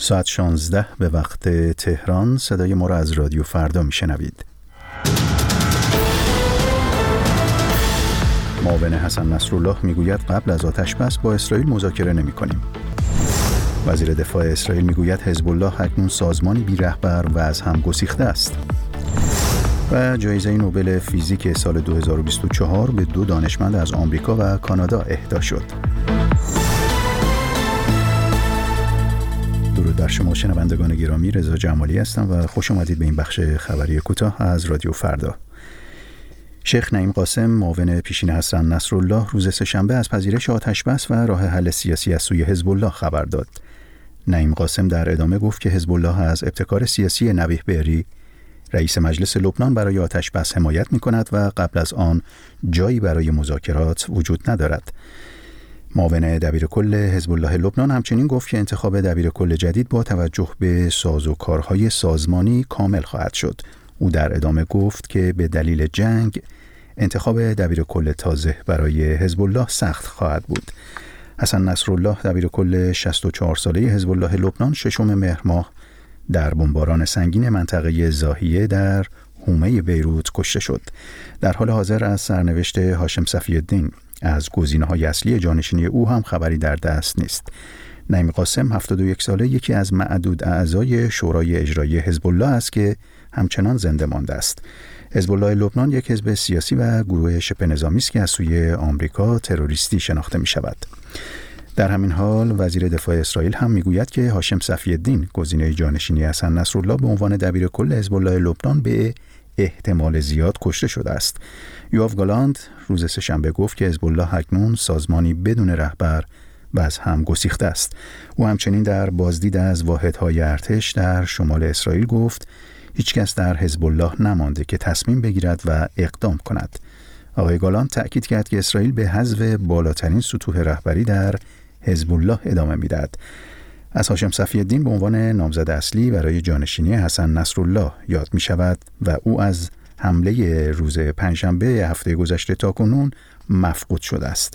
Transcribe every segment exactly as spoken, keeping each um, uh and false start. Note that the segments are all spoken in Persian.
ساعت شانزده به وقت تهران. صدای ما را از رادیو فردا میشنوید. معاون حسن نصرالله میگوید قبل از آتش‌بس با اسرائیل مذاکره نمی‌کنیم. وزیر دفاع اسرائیل میگوید حزب الله اکنون سازمانی بی رهبر و از هم گسیخته است. و جایزه نوبل فیزیک سال دو هزار و بیست و چهار به دو دانشمند از آمریکا و کانادا اهدا شد. درود بر شما شنوندگان گرامی، رضا جمالی هستم و خوش آمدید به این بخش خبری کوتاه از رادیو فردا. شیخ نعیم قاسم معاون پیشین حسن نصرالله روز سه‌شنبه از پذیرش آتش‌بس و راه حل سیاسی از سوی حزب الله خبر داد. نعیم قاسم در ادامه گفت که حزب الله از ابتکار سیاسی نبیه بری رئیس مجلس لبنان برای آتش‌بس حمایت می‌کند و قبل از آن جایی برای مذاکرات وجود ندارد. معاون دبیرکل حزب الله لبنان همچنین گفت که انتخاب دبیرکل جدید با توجه به سازوکارهای سازمانی کامل خواهد شد. او در ادامه گفت که به دلیل جنگ انتخاب دبیرکل تازه برای حزب الله سخت خواهد بود. حسن نصرالله دبیرکل شصت و چهار ساله حزب الله لبنان ششم مهر ماه در بمباران سنگین منطقه زاهیه در حومه بیروت کشته شد. در حال حاضر از سرنوشت هاشم صفی الدین از گزینه‌های اصلی جانشینی او هم خبری در دست نیست. نعیم قاسم هفتاد و یک ساله یکی از معدود اعضای شورای اجرایی حزب الله است که همچنان زنده مانده است. حزب الله لبنان یک حزب سیاسی و گروه شبه نظامی است که از سوی آمریکا تروریستی شناخته می شود. در همین حال وزیر دفاع اسرائیل هم میگوید که هاشم صفی الدین گزینه جانشینی حسن نصرالله به عنوان دبیرکل حزب الله لبنان به احتمال زیاد کشته شده است. یوآف گالاند روز سه‌شنبه گفت که حزب الله اکنون سازمانی بدون رهبر و از هم گسیخته است. او همچنین در بازدید از واحدهای ارتش در شمال اسرائیل گفت هیچ کس در حزب الله نمانده که تصمیم بگیرد و اقدام کند. آقای گالاند تأکید کرد که اسرائیل به حذف بالاترین سطوح رهبری در حزب الله ادامه می‌دهد. از هاشم صفی الدین به عنوان نامزد اصلی برای جانشینی حسن نصرالله یاد می شود و او از حمله روز پنجشنبه هفته گذشته تا کنون مفقود شده است.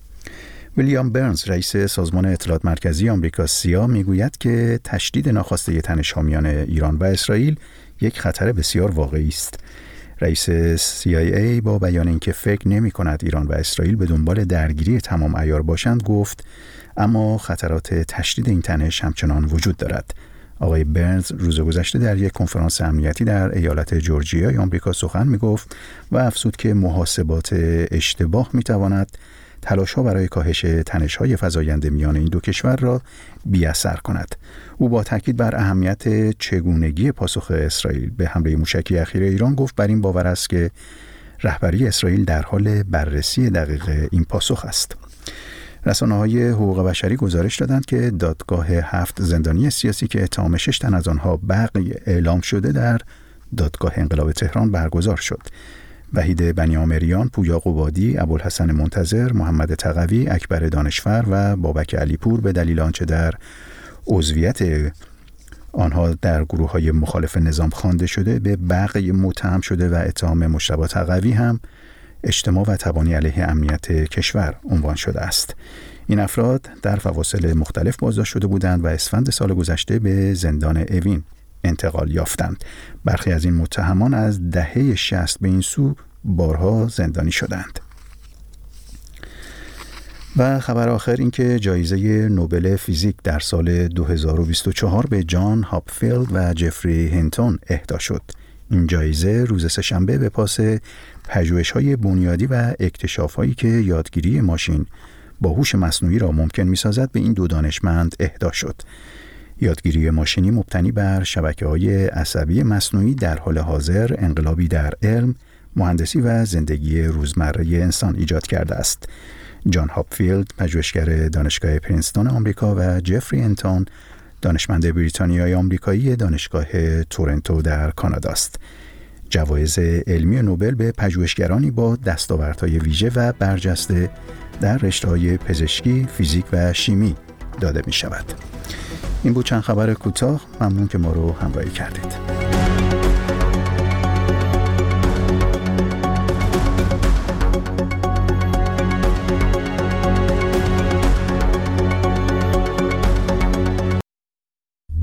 ویلیام برنز رئیس سازمان اطلاعات مرکزی آمریکا سیا می گوید که تشدید ناخواسته تنش‌حامیان ایران و اسرائیل یک خطر بسیار واقعی است. رئیس سی آی ای با بیان اینکه فکر نمی کند ایران و اسرائیل به دنبال درگیری تمام عیار باشند گفت اما خطرات تشدید این تنش همچنان وجود دارد. آقای برنز روز گذشته در یک کنفرانس امنیتی در ایالت جورجیا آمریکا سخن می گفت و افزود که محاسبات اشتباه می تواند تلاش‌ها برای کاهش تنش‌های فزاینده میان این دو کشور را بی‌اثر کند. او با تاکید بر اهمیت چگونگی پاسخ اسرائیل به حمله موشکی اخیر ایران گفت بر این باور است که رهبری اسرائیل در حال بررسی دقیق این پاسخ است. رسانه‌های حقوق بشری گزارش دادند که دادگاه هفت زندانی سیاسی که اتهام شش تن از آنها بغی اعلام شده در دادگاه انقلاب تهران برگزار شد. وحید بنیامریان، پویا قبادی، ابوالحسن منتظر، محمد تقوی، اکبر دانشفر و بابک علیپور به دلیل آنچه در عضویت آنها در گروه‌های مخالف نظام خوانده شده به بغی متهم شده و اتهام مجتبی تقوی هم اجتماع و تبانی علیه امنیت کشور عنوان شده است. این افراد در فواصل مختلف بازداشت شده بودند و اسفند سال گذشته به زندان اوین انتقال یافتند. برخی از این متهمان از دهه شصت به این سو بارها زندانی شدند. و خبر آخر این که جایزه نوبل فیزیک در سال دو هزار و بیست و چهار به جان هاپفیلد و جفری هینتون اهدا شد. این جایزه روز سه‌شنبه به پاس پژوهش‌های بنیادی و اکتشاف‌هایی که یادگیری ماشین با هوش مصنوعی را ممکن می‌سازد به این دو دانشمند اهدا شد. یادگیری ماشینی مبتنی بر شبکه‌های عصبی مصنوعی در حال حاضر انقلابی در علم، مهندسی و زندگی روزمره انسان ایجاد کرده است. جان هاپفیلد پژوهشگر دانشگاه پرینستون آمریکا و جفری هینتون دانشمند بریتانیایی آمریکایی دانشگاه تورنتو در کانادا است. جوایز علمی نوبل به پژوهشگرانی با دستاوردهای ویژه و برجسته در رشته‌های پزشکی، فیزیک و شیمی داده می شود. این بود چند خبر کوتاه. ممنون که ما رو همراهی کردید.